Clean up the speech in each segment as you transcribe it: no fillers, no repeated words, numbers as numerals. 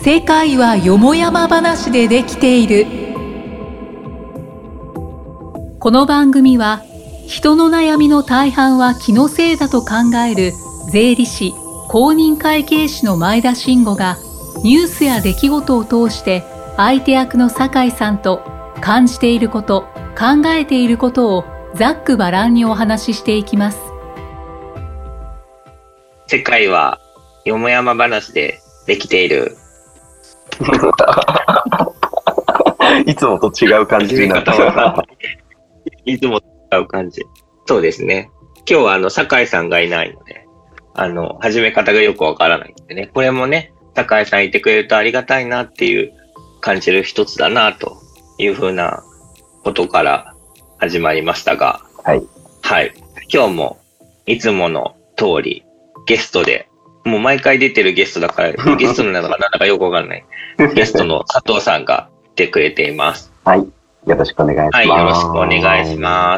世界はよもやま話でできている。この番組は人の悩みの大半は気のせいだと考える税理士公認会計士の前田慎吾がニュースや出来事を通して相手役の酒井さんと感じていること、考えていることをざっくばらんにお話ししていきます。 世界はよもやま話でできている。 いつもと違う感じになった。 いつもと違う感じ。そうですね。今日は酒井さんがいないので、始め方がよくわからないんでね。これもね、酒井さんいてくれるとありがたいなっていう感じる一つだなというふうなことから始まりましたが、 はい。 はい。今日もいつもの通りゲストで、もう毎回出てるゲストだから、ゲストの名前がなんだかよくわからない。ゲストの佐藤さんが来てくれています。 はい。よろしくお願いします。 はい、よろしくお願いします。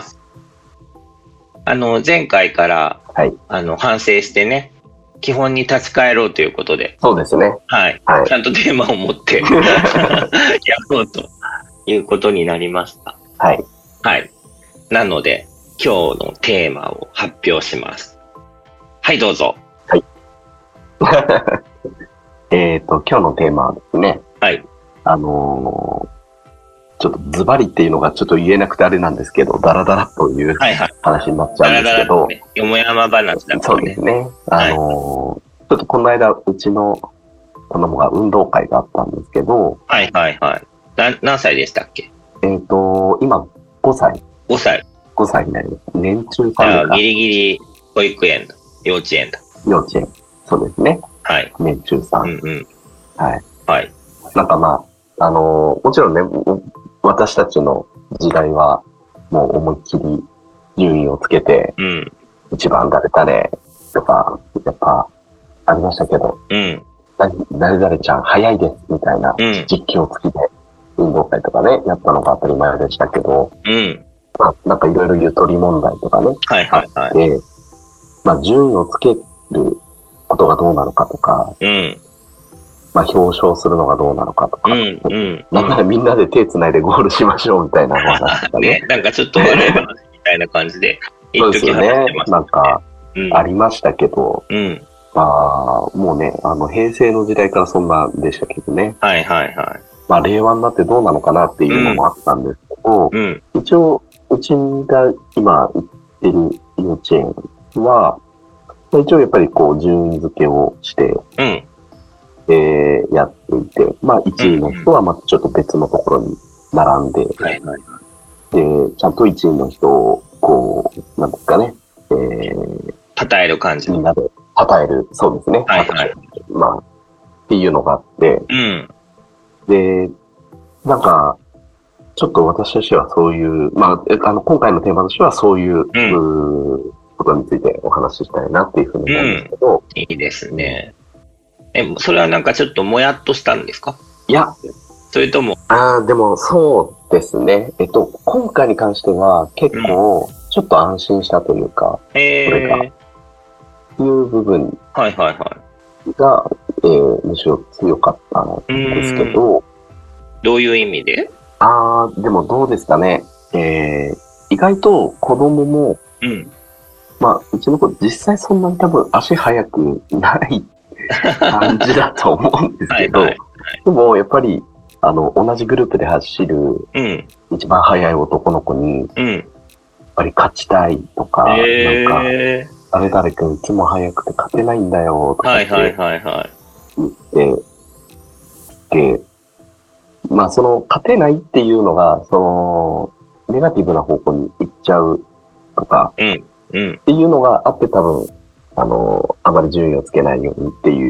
前回から、 はい、 反省してね、基本に立ち返ろうということで。 そうですね。 はい。 はい、 ちゃんとテーマを持ってやろうということになりました。 はい。 はい。なので、今日のテーマを発表します。はい、どうぞ。 はい。今日のテーマはですね。 はい。 ちょっとズバリっていうのがちょっと言えなくてあれなんですけど、ダラダラという話になっちゃうんですけど。 ダラダラね、よもやま話だからね。 そうですね。ちょっとこの間、うちの子供が運動会があったんですけど。 はいはいはい。何歳でしたっけ？ 今5歳。 5歳。 5歳になります。年中さんが。 ギリギリ保育園だ。幼稚園だ。 幼稚園。そうですね。 はい。 年中さん。 うんうん。 はい。 はい。 なんかまあ、もちろんね、私たちの時代は、もう思いっきり順位をつけて、 うん、 一番誰々とか、やっぱ、ありましたけど、 うん、 誰々ちゃん早いです、みたいな実況付きで、運動会とかね、やったのが当たり前でしたけど、 うん、 まあ、なんかいろいろゆとり問題とかね、 はいはいはい。 で、まあ、順位をつけることがどうなのかとか、 うん、 まあ、表彰するのがどうなのかとか、 うんうん、 なんならみんなで手つないでゴールしましょうみたいな話とかね。 ね、なんかちょっと笑い話みたいな感じでそうですよね。なんか、ありましたけど、 うん、 まあ、もうね、平成の時代からそんなでしたけどね。 はいはいはい。 まあ、令和になってどうなのかなっていうのもあったんですけど、 うん、 一応、うちが今行ってる幼稚園は、一応やっぱりこう、順位付けをして、 うん、 やっていて、まあ、1位の人はまたちょっと別のところに並んで、 はいはい、 で、ちゃんと1位の人を、こう、なんですかね、 称える感じ。 みんなで称える、そうですね。 はいはい。 まあ、っていうのがあって、 うん。 で、なんか、ちょっと私としてはそういう、まあ、今回のテーマとしてはそういう、ことについてお話ししたいなっていうふうに思うんですけど。 いいですね。それはなんかちょっともやっとしたんですか？ いや。 それとも。 でもそうですね。今回に関しては結構、ちょっと安心したというか、それが、いう部分はいはいはい。 が、むしろ強かったんですけど。 どういう意味で？ でもどうですかね。意外と子供も、まあ、うちの子実際そんなに多分足速くない感じだと思うんですけど、はいはいはい、でもやっぱり、同じグループで走る、一番速い男の子に、やっぱり勝ちたいとか、なんか、誰々君いつも速くて勝てないんだよ、とかって言って、で、まあその勝てないっていうのが、ネガティブな方向に行っちゃうとか、っていうのがあって多分、あまり順位をつけないようにっていう、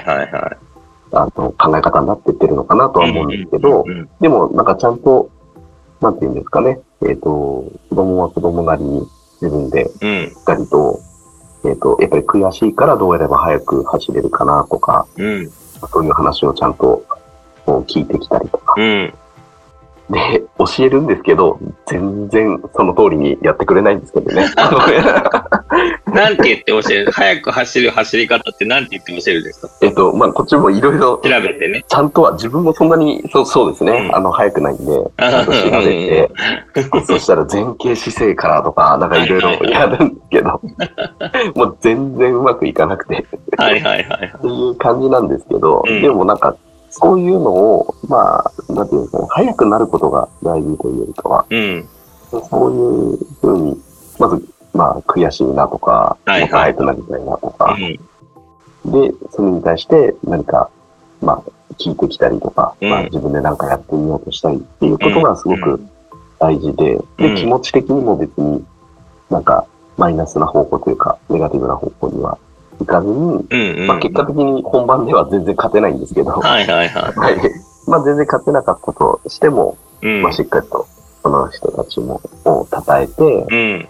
考え方になってってるのかなとは思うんですけど、でもなんかちゃんと、なんていうんですかね、子供は子供なりに自分でしっかりと、やっぱり悔しいからどうやれば早く走れるかなとか、そういう話をちゃんと聞いてきたりとか、 で、教えるんですけど、全然その通りにやってくれないんですけどね。 なんて言って教える？早く走る走り方ってなんて言って教えるんですか？ まあ、こっちもいろいろ調べてね。 ちゃんとは自分もそんなに、そうですね。早くないんで、ちゃんと調べて、そしたら前傾姿勢からとか、なんかいろいろやるんですけど、もう全然うまくいかなくて。 はいはいはい。 っていう感じなんですけど、でもなんか、そういうのを、まあ、なんていうんですかね、早くなることが大事というよりかは、そういうふうに、まず、まあ、悔しいなとか、もっと早くなりたいなとか、で、それに対して何か、まあ、聞いてきたりとか、まあ、自分で何かやってみようとしたりっていうことがすごく大事で、で、気持ち的にも別になんか、マイナスな方向というか、ネガティブな方向にはいかずに、まあ、結果的に本番では全然勝てないんですけど、まあ、全然勝てなかったとしても、まあ、しっかりと、その人たちを称えて、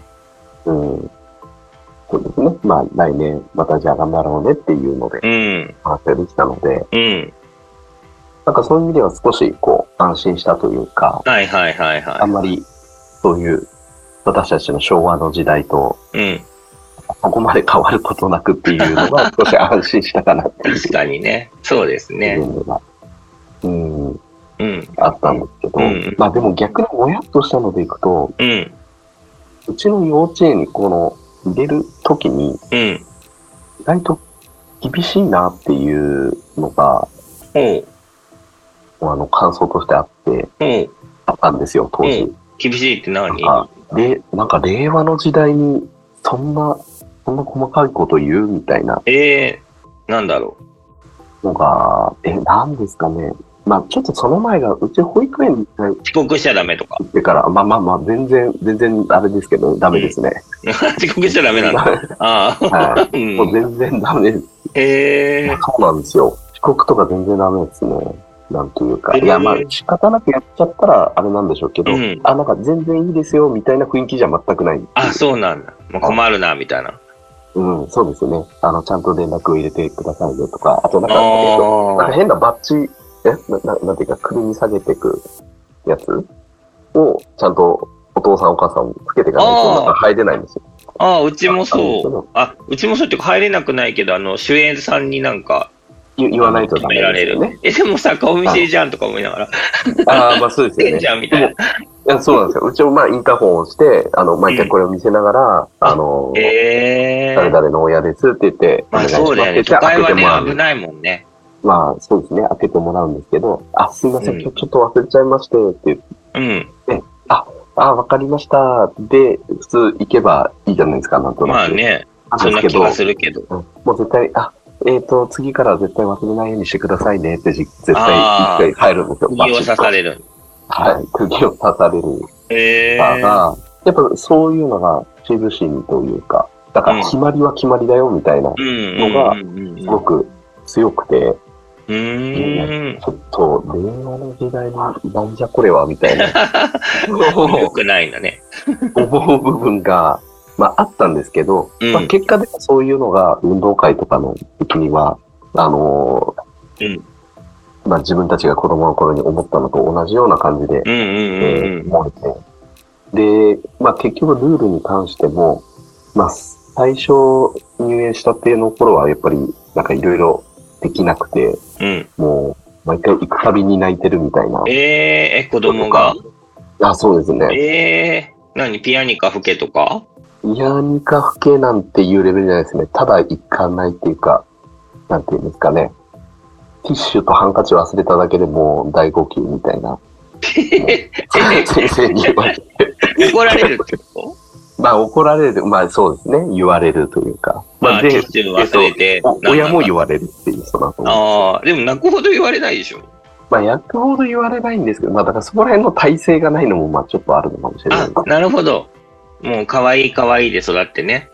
そうですね。まあ、来年、またじゃあ頑張ろうねっていうので、話ができたので、なんかそういう意味では少し、こう、安心したというか、あんまり、そういう、私たちの昭和の時代と、そこまで変わることなくっていうのが少し安心したかなっていう。 確かにね。そうですね。 あったんですけど、まあでも逆にもやっとしたのでいくと、うちの幼稚園に入れるときに、意外と厳しいなっていうのが、感想としてあって、あったんですよ、当時。 厳しいって何？ で、なんか令和の時代に、そんな細かいこと言うみたいな。 なんだろう。のが、なんですかね。まあちょっとその前が、うち保育園に遅刻しちゃダメとか。 行ってから、まあ、全然あれですけど、ダメですね。 遅刻しちゃダメなんだ。 はい。もう全然ダメです。そうなんですよ。遅刻とか全然ダメですね。なんというか。いや、まあ仕方なくやっちゃったらあれなんでしょうけど、なんか全然いいですよ、みたいな雰囲気じゃ全くない。 そうなんだ。もう困るな、みたいな。 そうですね。ちゃんと連絡を入れてくださいよとか、あとなんか変なバッジ、なんていうか、首に下げていくやつを、ちゃんとお父さんお母さんつけていかないと、なんか入れないんですよ。 うちもそう。うちもそうっていうか入れなくないけど、主演さんになんか、 言わないとダメですよね。 でもさ、顔見せじゃんとか思いながら。 まあそうですよね。 じゃんみたいな。 そうなんですよ。うちもまあインターホンをして、毎回これを見せながら、誰々の親ですって言って、 まあそうだよね。都会はね、危ないもんね。 まあそうですね。開けてもらうんですけど、すいません、今日ちょっと忘れちゃいまして、って言って、わかりました。で、普通行けばいいじゃないですか、なんとなく。 まあね、そんな気がするけど。 もう絶対、次から絶対忘れないようにしてくださいねって絶対一回入るんですよ。 釘を刺される。 はい、釘を刺される。やっぱそういうのがチブシーというか、だから決まりは決まりだよみたいなのがすごく強くて、ちょっと令和の時代になんじゃこれはみたいな。 よくないんだね。 思う部分が、まああったんですけど、まあ結果でもそういうのが運動会とかの時には、まあ自分たちが子供の頃に思ったのと同じような感じで、思えて。で、まあ結局ルールに関しても、まあ最初入園したっていうの頃はやっぱりなんかいろいろできなくて、もう毎回行くたびに泣いてるみたいな。 子供が？ そうですね。 何ピアニカ吹けとか？ ピアニカ吹けなんていうレベルじゃないですね。ただ行かないっていうか、なんていうんですかね。ティッシュとハンカチ忘れただけでもう大号泣みたいな。先生に言われて。 怒られるってこと？ まあ怒られる、まあそうですね。言われるというか。 まあティッシュ忘れて。 親も言われるっていう、その後。 でも泣くほど言われないでしょ。 まあ泣くほど言われないんですけど、まあだからそこら辺の体制がないのもまあちょっとあるのかもしれない。 なるほど。もう可愛い可愛いで育ってね。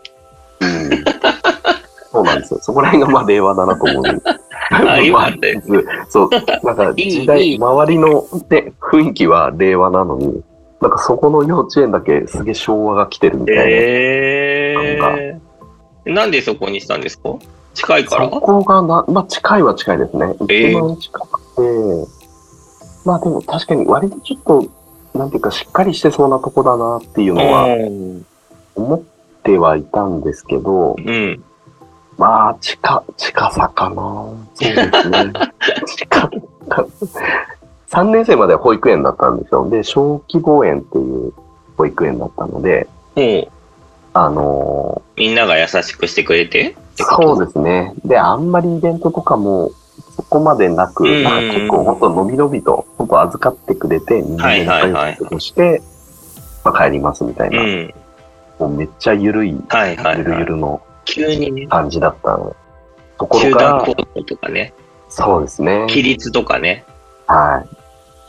そうなんですよ。そこら辺がまあ令和だなと思う。 よかったです。 そう。なんか時代、周りの、ね、雰囲気は令和なのに、なんかそこの幼稚園だけすげえ昭和が来てるみたいな。 なんでそこにしたんですか？近いから？ そこがまあ近いは近いですね。一番近くて、 まあでも確かに割とちょっと、なんていうかしっかりしてそうなとこだなっていうのは思ってはいたんですけど、 うん。 まあ、近さかな。そうですね。3年生までは保育園だったんですよ。で、小規模園っていう保育園だったので、 みんなが優しくしてくれてそうですね。で、あんまりイベントとかもそこまでなく、なんか結構ほんとのびのびと、ほんと預かってくれて、みんなで仲良くして、まあ帰りますみたいな。もうめっちゃゆるい、ゆるゆるの感じだったの。ところが、 集団行動とかね。 そうですね。 規律とかね。 はい。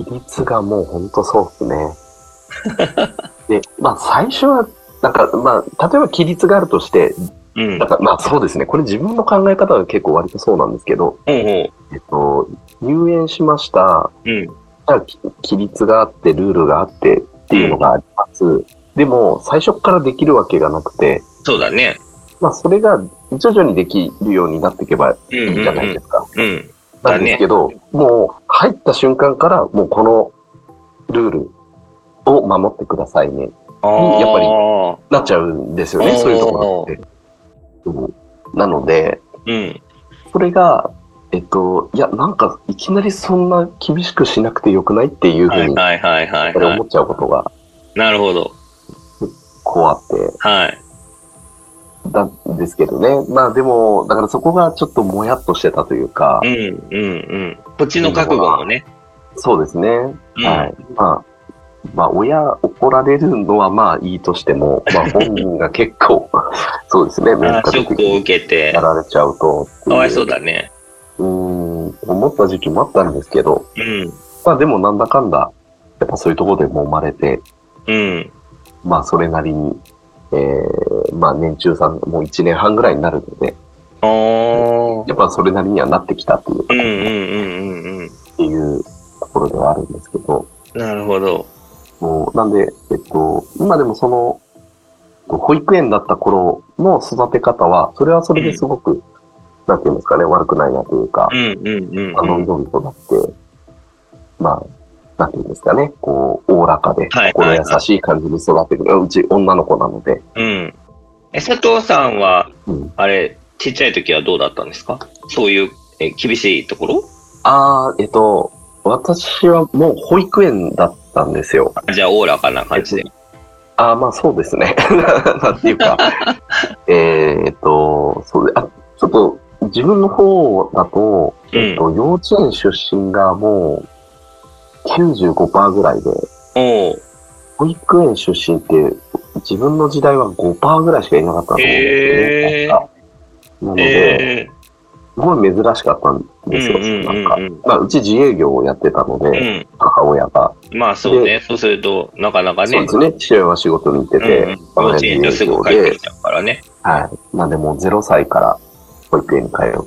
規律がもうほんとそうですね。で、まあ最初は、なんか、まあ、例えば規律があるとして、だからまあそうですね。これ自分の考え方は結構割とそうなんですけど、入園しました。じゃあ規律があって、ルールがあってっていうのがあります。でも、最初からできるわけがなくて。 そうだね。 まあそれが徐々にできるようになっていけばいいじゃないですか。なんですけど、もう入った瞬間からもうこのルールを守ってくださいね。にやっぱりなっちゃうんですよね、そういうところって。なので、それが、いや、なんか、いきなりそんな厳しくしなくてよくないっていうふうに、思っちゃうことが、 なるほど。 こうあって、 はい。 なんですけどね。まあでも、だからそこがちょっともやっとしてたというか、 こっちの覚悟もね。 そうですね。はい。まあ、親怒られるのはまあいいとしても、まあ本人が結構、そうですね、 ショックを受けて。 やられちゃうと。 かわいそうだね。 思った時期もあったんですけど、まあでもなんだかんだ、やっぱそういうところで揉まれて、まあそれなりに、まあ年中さんもう1年半ぐらいになるので、やっぱそれなりにはなってきたっていう、っていうところではあるんですけど。 なるほど。 なんで、今でもその、保育園だった頃の育て方は、それはそれですごく、なんていうんですかね、悪くないなというか、のびのびとなって、まあ、なんていうんですかね、こう、おおらかで、心優しい感じに育ってくる。うち女の子なので。 佐藤さんは、あれ、ちっちゃい時はどうだったんですか？そういう、厳しいところ？ 私はもう保育園だったんですよ。 じゃあ、おおらかな感じで。 まあそうですね。なんていうか、そうで、ちょっと自分の方だと、幼稚園出身がもう 95% ぐらいで、保育園出身って自分の時代は 5% ぐらいしかいなかったと思うんですよね。なので、すごい珍しかったんですよ。なんか、まあ、うち自営業をやってたので、母親が。 まあそうね。そうすると、なかなかね。 そうですね。父親は仕事に行ってて、 幼稚園ですぐ帰ってきちゃうからね。 はい。なんでもう0歳から保育園に通って、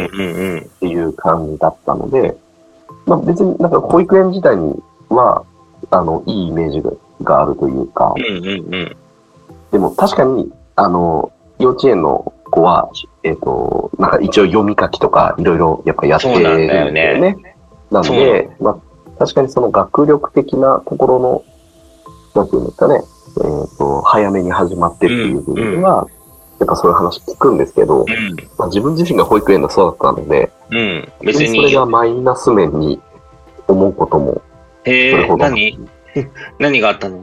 っていう感じだったので、まあ別になんか保育園自体には、いいイメージがあるというか、でも確かに、幼稚園の子は、なんか一応読み書きとかいろいろやっぱやってるんだよね。なんで、まあ確かにその学力的なところの、なんていうんですかね、早めに始まってっていう部分は、やっぱそういう話聞くんですけど、まあ、自分自身が保育園で育ったので、別にそれがマイナス面に思うことも、 何があったの？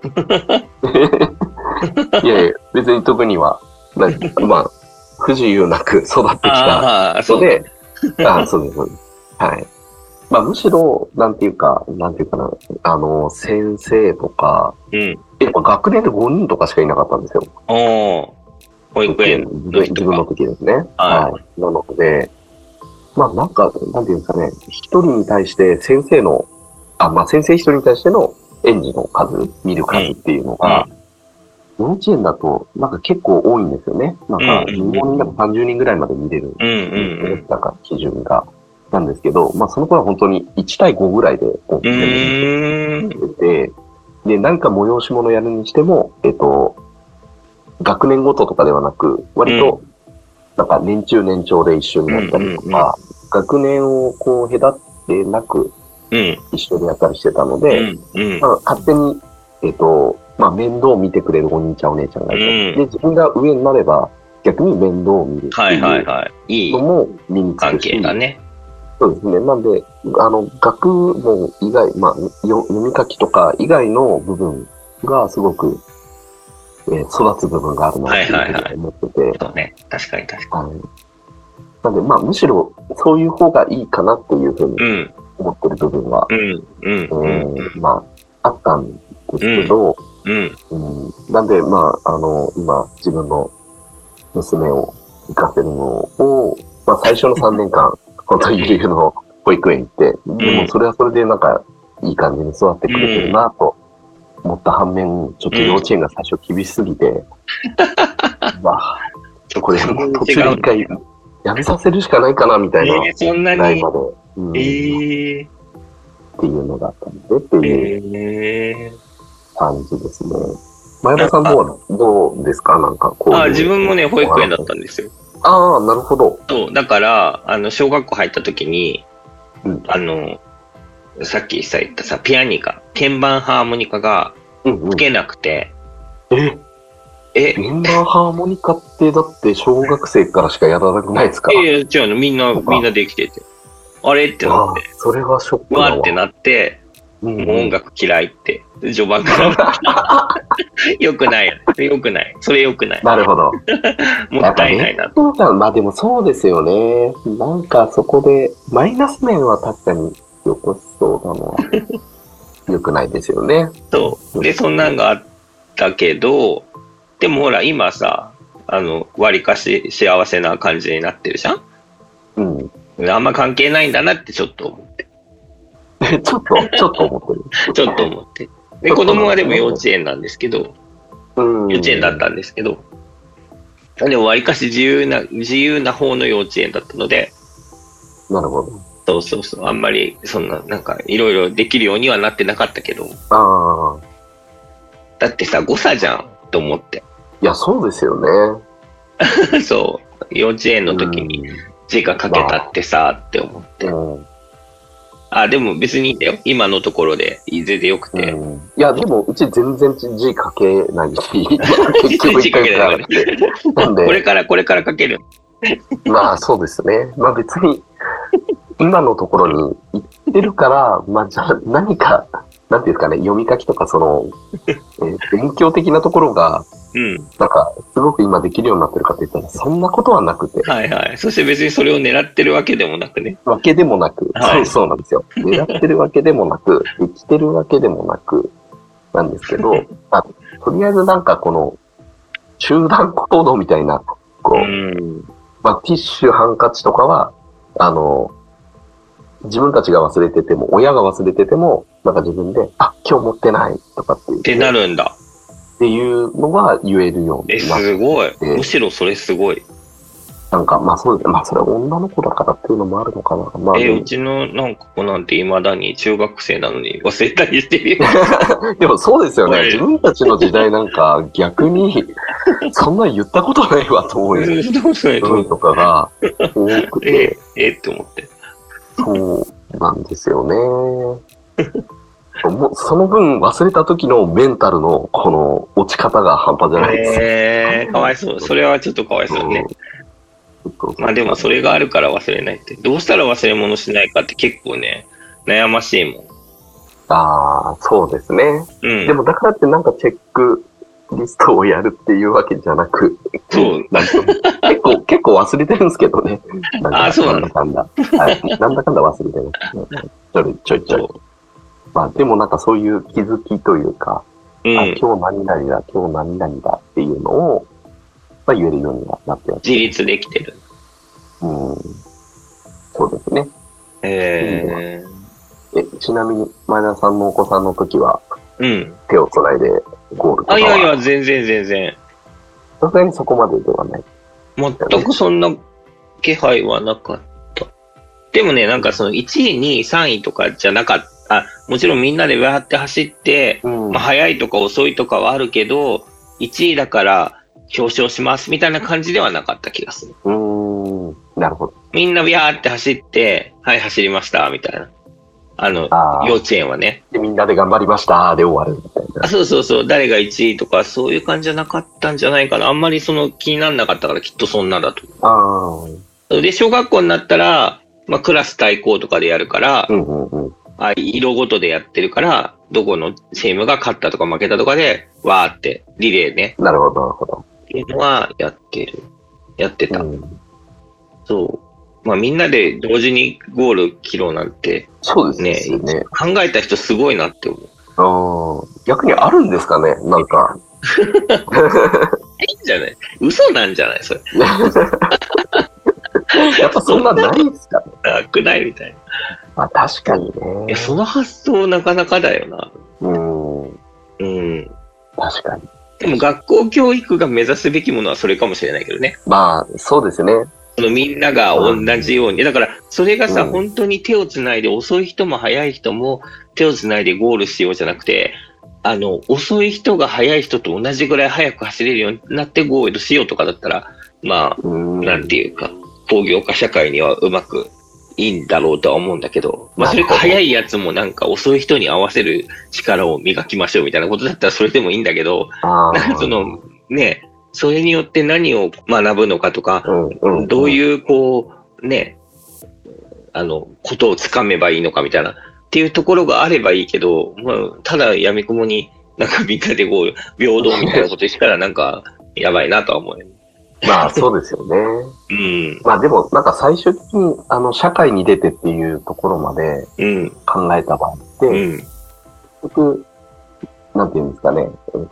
いやいや、別に特には、まあ、不自由なく育ってきたので、そうです、そうです。はい。まあ、むしろ、なんていうかな、先生とか、学年で5人とかしかいなかったんですよ。 保育園自分の時ですね。はい。なので、まあ、なんか、なんていうんですかね、一人に対して先生の、まあ、先生一人に対しての園児の数、見る数っていうのが、幼稚園だと、なんか結構多いんですよね。なんか、日本でも30人ぐらいまで見れる。なんか基準が。なんですけど、まあその頃は本当に1対5ぐらいで、全部見てて、で、何か催し物やるにしても、学年ごととかではなく、割と、なんか年中年長で一緒になったりとか、学年をこう隔ってなく、 一緒でやったりしてたので、勝手に、面倒を見てくれるお兄ちゃんお姉ちゃんがいて、で、自分が上になれば逆に面倒を見るっていうのも身につくし、 関係だね。 そうですね。なんで、学問以外、読み書きとか以外の部分がすごく、育つ部分があるなっていうふうに思ってて。 そうね。確かに。 なんで、むしろそういう方がいいかなっていうふうに思ってる部分は、あったんですけど、なんで、今、自分の娘を行かせるのを、最初の3年間、本当にゆるの保育園行って、でもそれはそれでなんか、いい感じに育ってくれてるなと思った反面、ちょっと幼稚園が最初厳しすぎて、これ途中で一回やめさせるしかないかなみたいな、 そんなに、 まで、っていうのがあったので、っていう感じですね。前田さんどうですか？なんかこう。 自分もね、保育園だったんですよ。 ああ、なるほど。 そう、だから、小学校入った時に、さっき言ったさ、ピアニカ、鍵盤ハーモニカが吹けなくて。 鍵盤ハーモニカってだって小学生からしかやらなくないですか？ 違うの、みんなできてて。あれってなって。 それはショックだわ。 わってなって、もう音楽嫌いって、序盤からよくない。それよくない。 なるほど。 もったいないな。 でもそうですよね。なんかそこで、マイナス面は確かによこしそうなのは、よくないですよね。 そう。で、そんなんがあったけど、でもほら、今さ、割かし幸せな感じになってるじゃん？あんま関係ないんだなってちょっと思って。 ちょっと思ってる。 ちょっと思って。で、子供はでも幼稚園なんですけど、幼稚園だったんですけど、でも割かし自由な方の幼稚園だったので、 なるほど。 そう。あんまり、そんな、なんか、いろいろできるようにはなってなかったけど。だってさ、誤差じゃん、と思って。 いや、そうですよね。 そう。幼稚園の時に字が書けたってさ、って思って。でも別にいいんだよ。今のところで全然よくて。 いや、でもうち全然字書けないし、結局字書けない。なんで。これから書ける。 そうですね。別に、今のところに行ってるから、じゃあ何か、なんていうんですかね、読み書きとか勉強的なところが、なんか、すごく今できるようになってるかって言ったら、そんなことはなくて。 そして別にそれを狙ってるわけでもなくね。 そうなんですよ。狙ってるわけでもなく、生きてるわけでもなく、なんですけど、とりあえずなんかこの、集団行動みたいな、ティッシュ、ハンカチとかは、自分たちが忘れてても、親が忘れてても、なんか自分で、今日持ってないとかっていう。 ってなるんだ。 っていうのは言えるようになって。 すごい。むしろそれすごい。 なんか、そうですね。それは女の子だからっていうのもあるのかな。 うちのなんか子なんて未だに中学生なのに忘れたりしてるよ。 でもそうですよね。自分たちの時代なんか逆に、そんな言ったことないわと思うよ。そうとかが多くて。 って思って。 そうなんですよね。その分忘れた時のメンタルのこの落ち方が半端じゃないです。 かわいそう。それはちょっとかわいそうね。でもそれがあるから忘れないって。どうしたら忘れ物しないかって結構ね、悩ましいもん。 そうですね。でもだからってなんかチェックリストをやるっていうわけじゃなく、結構忘れてるんですけどね。 そうなんだかんだ。なんだかんだ忘れてます。ちょい。でもなんかそういう気づきというか、今日何々だっていうのを、言えるようにはなってます。 自立できてる。 そうですね。ちなみに、前田さんのお子さんの時は、手をつないでゴールとかは。 いや、全然。 さすがにそこまでではない。 全くそんな気配はなかった。でもね、なんかその1位、2位、3位とかじゃなかった。もちろんみんなでわーって走って、早いとか遅いとかはあるけど、1位だから表彰しますみたいな感じではなかった気がする。 なるほど。 みんなビャーって走って、はい、走りました、みたいな。 幼稚園はね。 で、みんなで頑張りましたで終わるみたいな。 そうそうそう、誰が1位とかそういう感じじゃなかったんじゃないかな。あんまり気にならなかったからきっとそんなだと。で、小学校になったら、まあ、クラス対抗とかでやるから、色ごとでやってるから、どこのチームが勝ったとか負けたとかで、わーってリレーね。 なるほど、なるほど。 っていうのはやってた。そう。まあみんなで同時にゴール切ろうなんて、 そうですね。 考えた人すごいなって思う。逆にあるんですかね、なんか。 いいんじゃない？嘘なんじゃないそれ。 やっぱそんなないですかね。 なくないみたいな。 まあ確かにね。 いや、その発想なかなかだよな。 確かに。 でも学校教育が目指すべきものはそれかもしれないけどね。 まあ、そうですね。 みんなが同じように。だから、それがさ、本当に手をつないで、遅い人も早い人も手をつないでゴールしようじゃなくて、遅い人が早い人と同じぐらい早く走れるようになってゴールしようとかだったら、まあ、なんていうか、工業化社会にはうまくいいんだろうとは思うんだけど、まあそれか早いやつもなんか遅い人に合わせる力を磨きましょうみたいなことだったらそれでもいいんだけど、なんかね、それによって何を学ぶのかとか、どういうことをつかめばいいのかみたいなっていうところがあればいいけど、まあ、ただやみくもになんかみんなで平等みたいなことしたらなんかやばいなとは思う。 まあそうですよね。まあでもなんか最終的に社会に出てっていうところまで考えた場合って、結局、なんていうんですかね、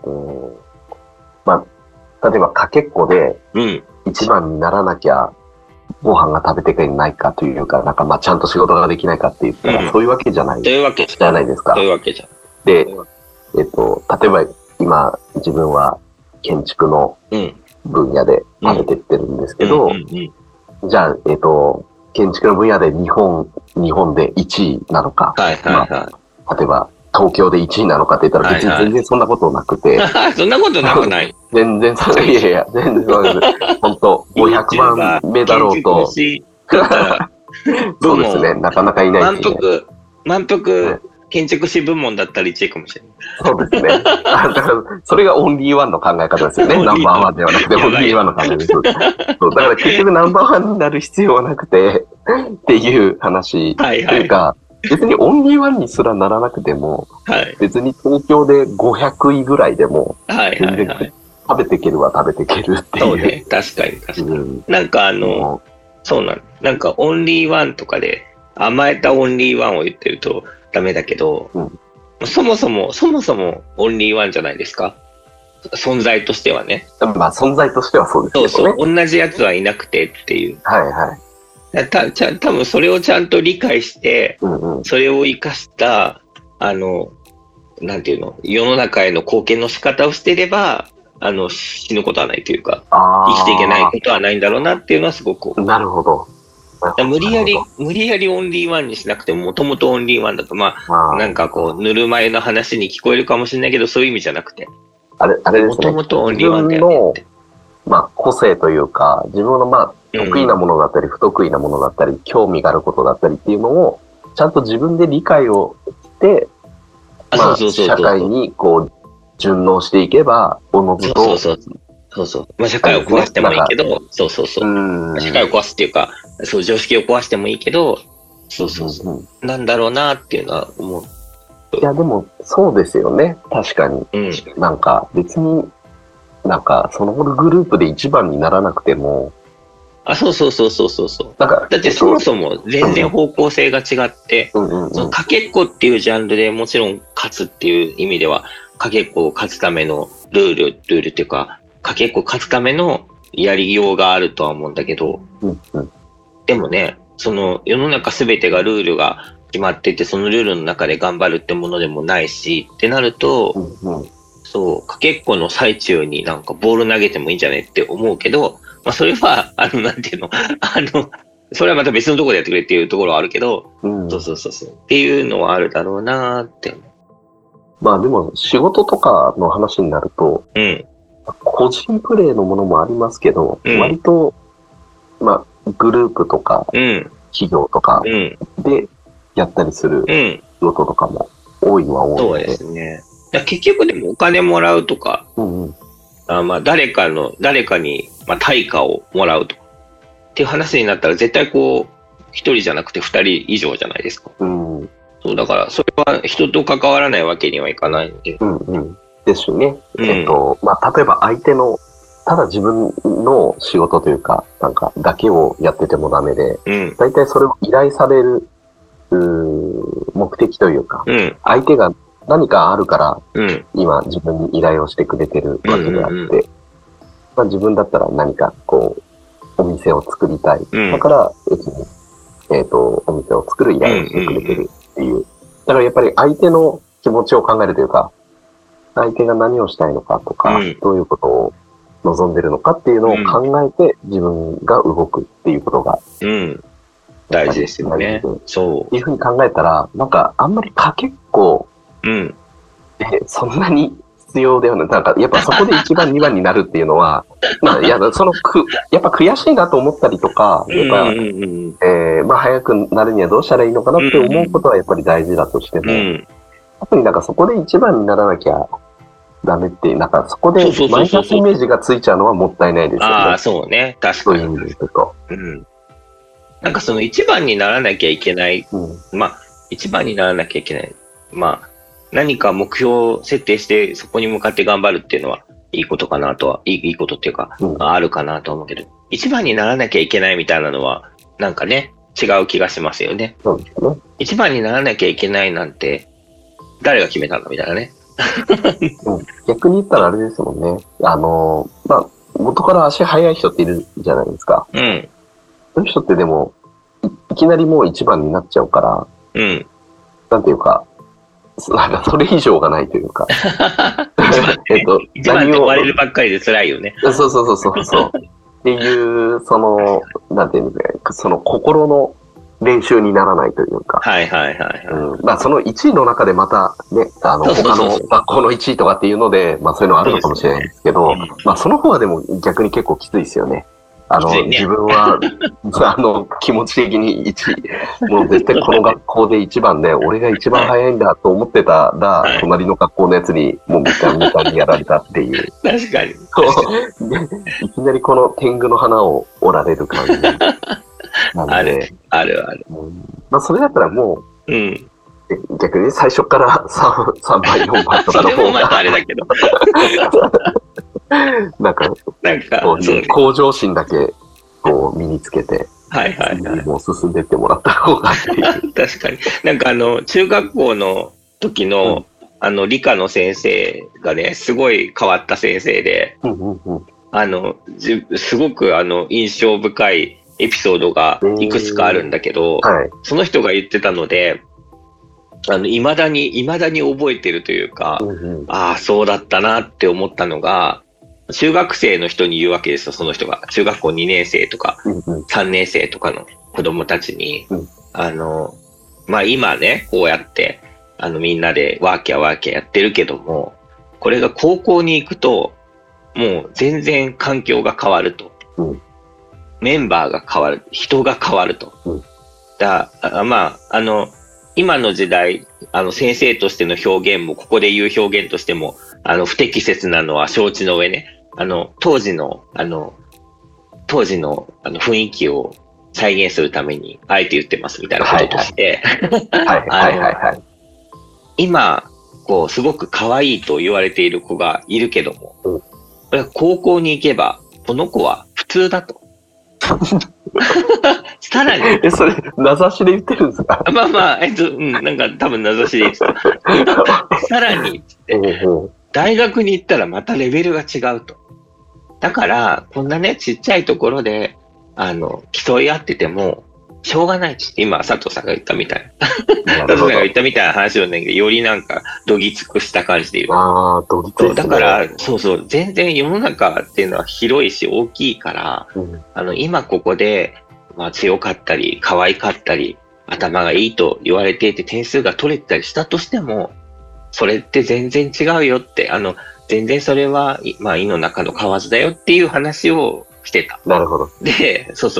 まあ、例えばかけっこで一番にならなきゃご飯が食べてくれないかというか、なんかまあちゃんと仕事ができないかって言ったら、そういうわけじゃないじゃないですか。 そういうわけじゃん。 で、例えば今自分は建築の分野で食べてってるんですけど、じゃあ、建築の分野で日本で1位なのか、例えば東京で1位なのかって言ったら別に全然そんなことなくて。 そんなことなくない全然そう、いやいや、全然そうです。本当500万目だろうと。そうですね、なかなかいないですね。 満腹建築士部門だったら1位かもしれない。 そうですね。だからそれがオンリーワンの考え方ですよね。ナンバーワンではなくて、オンリーワンの考え方です。そうだから結局ナンバーワンになる必要はなくて、っていう話。というか、別にオンリーワンにすらならなくても、別に東京で500位ぐらいでも、全然食べていけるは食べていけるっていう。 そうね、確かに。なんかそうなんかオンリーワンとかで甘えたオンリーワンを言ってるとダメだけど、そもそもオンリーワンじゃないですか。存在としてはね。 まあ存在としてはそうですね。 そう、同じやつはいなくてっていう。多分それをちゃんと理解して、それを生かした、なんていうの、世の中への貢献の仕方をしていれば、死ぬことはないというか、生きていけないことはないんだろうなっていうのはすごく。 なるほど。 無理やりオンリーワンにしなくても、もともとオンリーワンだと、なんかぬるま湯の話に聞こえるかもしれないけど、そういう意味じゃなくて。 あれですね。もともとオンリーワンだよねって。 個性というか、自分の得意なものだったり、不得意なものだったり、興味があることだったりっていうのを、ちゃんと自分で理解をして、社会に順応していけば、おのずと。 社会を壊してもいいけど、社会を壊すっていうか、常識を壊してもいいけど、なんだろうなっていうのは思う。 いや、でも、そうですよね。確かに。なんか、別に、なんか、そのグループで一番にならなくても。 そう。だってそもそも全然方向性が違って、そのかけっこっていうジャンルでもちろん勝つっていう意味では、かけっこを勝つためのルールっていうか、かけっこ勝つためのやりようがあるとは思うんだけど、でもね、その世の中すべてがルールが決まってて、そのルールの中で頑張るってものでもないし、ってなると、かけっこの最中になんかボール投げてもいいんじゃねって思うけど、それは、なんていうの、それはまた別のところでやってくれっていうところはあるけど、っていうのはあるだろうなーって。 まあでも仕事とかの話になると、個人プレーのものもありますけど、割と、グループとか、企業とかで、 やったりする仕事とかも多いのは多いので。 そうですね。結局でもお金もらうとか、まあ誰かに、まあ、対価をもらうとかっていう話になったら絶対こう一人じゃなくて二人以上じゃないですか。そうだからそれは人と関わらないわけにはいかないので。 ですしね。まあ例えば相手のただ自分の仕事というかなんかだけをやっててもダメで、だいたいそれを依頼される目的というか、相手が何かあるから、今自分に依頼をしてくれてるわけであって、まあ、自分だったら何かこう、お店を作りたい。だから、別に、お店を作る依頼をしてくれてるっていう。だからやっぱり相手の気持ちを考えるというか、相手が何をしたいのかとか、どういうことを望んでるのかっていうのを考えて自分が動くっていうことが、 大事ですよね。そう。 っていうふうに考えたら、なんかあんまりかけっこそんなに必要ではない。なんかやっぱそこで1番2番になるっていうのは、まあやっぱ悔しいなと思ったりとか、やっぱ、まあ早くなるにはどうしたらいいのかなって思うことはやっぱり大事だとしても、特になんかそこで1番にならなきゃダメって、なんかそこでマイナスイメージがついちゃうのはもったいないですよね。 ああ、そうね。確かに。 そういう意味で言うと。 なんかその一番にならなきゃいけない。まあ、一番にならなきゃいけない。まあ、何か目標を設定してそこに向かって頑張るっていうのはいいことかなとは、いいことっていうか、あるかなと思うけど、一番にならなきゃいけないみたいなのは、なんかね、違う気がしますよね。 そうですね。 一番にならなきゃいけないなんて、誰が決めたのみたいなね。 逆に言ったらあれですもんね。まあ、元から足速い人っているじゃないですか。そういう人ってでも、いきなりもう一番になっちゃうから、なんていうか、なんかそれ以上がないというか。 一番って追われるばっかりで辛いよね。 そう。っていう、なんていうんですか、その心の練習にならないというか。まあその1位の中でまたね、他の学校の1位とかっていうので、まあそういうのはあるのかもしれないですけど、まあその方はでも逆に結構きついですよね。自分は、気持ち的にもう絶対この学校で一番で、俺が一番早いんだと思ってたら、隣の学校のやつに、もうみたいにやられたっていう。 確かに。 いきなりこの天狗の花を折られる感じ。 ある。 まあ、それだったらもう、逆に最初から3番、4番とかの方が。 それもまたあれだけど。 なんか向上心だけこう身につけて、もう進んでってもらった方がっていう。 確かに。なんか中学校の時の、理科の先生がね、すごい変わった先生で、すごく印象深いエピソードがいくつかあるんだけど、その人が言ってたので、未だに覚えてるというか、ああ、そうだったなって思ったのが、中学生の人に言うわけですよ、その人が。中学校2年生とか、3年生とかの子供たちに、まあ今ね、こうやって、みんなでワーキャーやってるけども、これが高校に行くと、もう全然環境が変わると。メンバーが変わる。人が変わると。まあ、今の時代、先生としての表現も、ここで言う表現としても、不適切なのは承知の上ね。当時の雰囲気を再現するために、あえて言ってますみたいなこととして、今、こう、すごく可愛いと言われている子がいるけども、これは高校に行けば、この子は普通だと。さらに。 それ、名指しで言ってるんですか？ まあまあ、なんか多分名指しで言ってた。さらに、大学に行ったらまたレベルが違うと。だから、こんなね、ちっちゃいところで、競い合ってても、しょうがないって、今、佐藤さんが言ったみたいな。佐藤さんが言ったみたいな話をね、よりなんか、どぎつくした感じで言う。 どぎついですね。 だから、全然世の中っていうのは広いし大きいから、今ここで、まあ強かったり、可愛かったり、頭がいいと言われていて点数が取れてたりしたとしても、それって全然違うよって、全然それは、まあ、井の中の蛙だよっていう話をしてた。 なるほど。 で、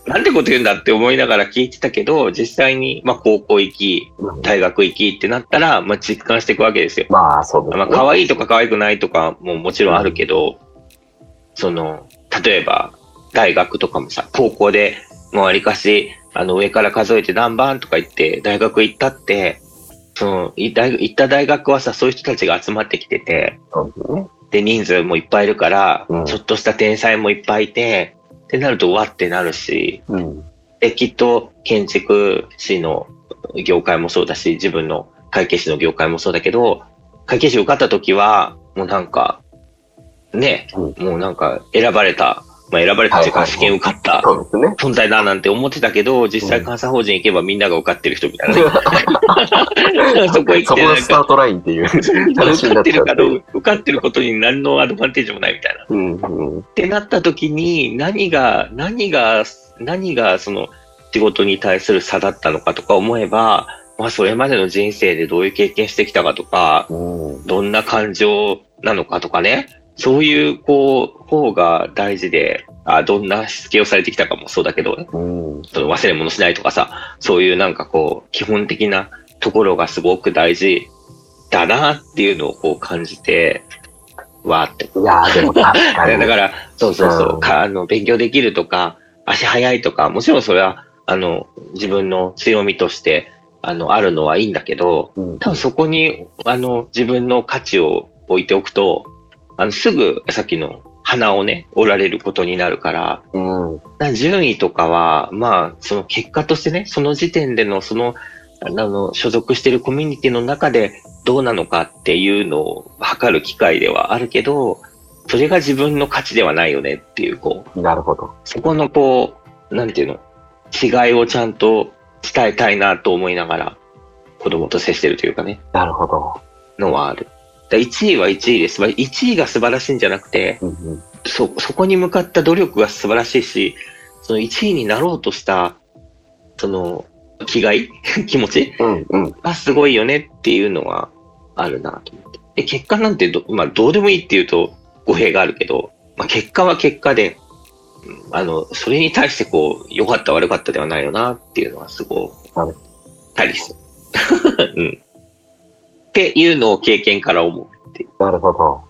なんてこと言うんだって思いながら聞いてたけど、実際に、まあ、高校行き、大学行きってなったら、まあ、実感していくわけですよ。 まあ、そうですね。 まあ、可愛いとか可愛くないとかももちろんあるけど、例えば、大学とかもさ、高校で、もうわりかし、上から数えて何番とか言って、大学行ったって、行った大学はさ、そういう人たちが集まってきてて、で、人数もいっぱいいるから、ちょっとした天才もいっぱいいて、ってなると、わってなるし、で、きっと、建築士の業界もそうだし、自分の会計士の業界もそうだけど、会計士受かった時は、もうなんか、ね、もうなんか、選ばれたっていうか、試験受かった存在だなんて思ってたけど、実際監査法人行けばみんなが受かってる人みたいなね。そこ行ってそこがスタートラインっていう話になっちゃって。 受かってることに何のアドバンテージもないみたいな。ってなった時に、何がその仕事に対する差だったのかとか思えば、まあそれまでの人生でどういう経験してきたかとか、どんな感情なのかとかね、そういう方が大事で、どんなしつけをされてきたかもそうだけど、忘れ物しないとかさ、そういうなんか基本的なところがすごく大事だなっていうのを感じて、わーって。 いやーでも確かに。 だから、そう、勉強できるとか、足早いとか、もちろんそれは、自分の強みとして、あるのはいいんだけど、多分そこに、自分の価値を置いておくと、すぐさっきの鼻をね、折られることになるから、順位とかは、まあ、その結果としてね、その時点での所属しているコミュニティの中でどうなのかっていうのを測る機会ではあるけど、それが自分の価値ではないよねっていう、 なるほど。 そこのなんていうの、違いをちゃんと伝えたいなと思いながら、子供と接してるというかね。 なるほど。 のはある。1位は1位です。1位が素晴らしいんじゃなくて、そこに向かった努力が素晴らしいし、その1位になろうとした、その、気持ちがすごいよねっていうのはあるなと思って。で、結果なんてまあ、どうでもいいっていうと語弊があるけど、まあ、結果は結果で、それに対して良かった悪かったではないよなっていうのはすごい、たりする。っていうのを経験から思うっていう。 なるほど。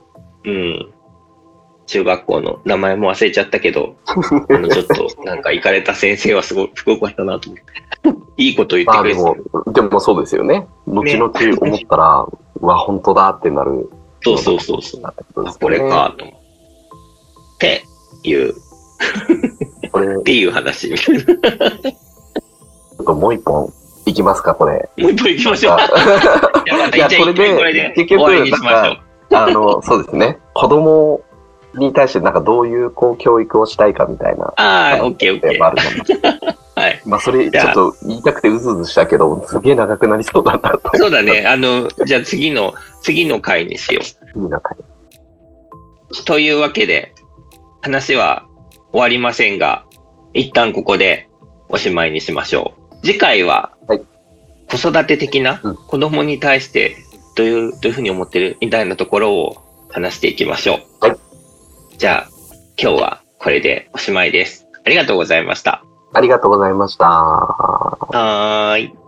中学校の名前も忘れちゃったけど、ちょっとなんか行かれた先生はすごく良かったなと思って。いいこと言ってくれてでもそうですよね。後々思ったら、本当だってなる。 そう。これかと思って。いう。っていう話。ちょっともう一本いきますか、これ。 もう一本いきましょう。 いや、これで、結局、そうですね。子供に対してなんかどういう教育をしたいかみたいな。 オッケー。はい。 まあ、それちょっと言いたくてうずうずしたけど、すげえ長くなりそうだなと。 そうだね。じゃあ次の回にしよう。 次の回。 というわけで、話は終わりませんが、一旦ここでおしまいにしましょう。次回は、子育て的な子供に対してどういうふうに思ってるみたいなところを話していきましょう。はい。じゃあ、今日はこれでおしまいです。ありがとうございました。 ありがとうございました。 はーい。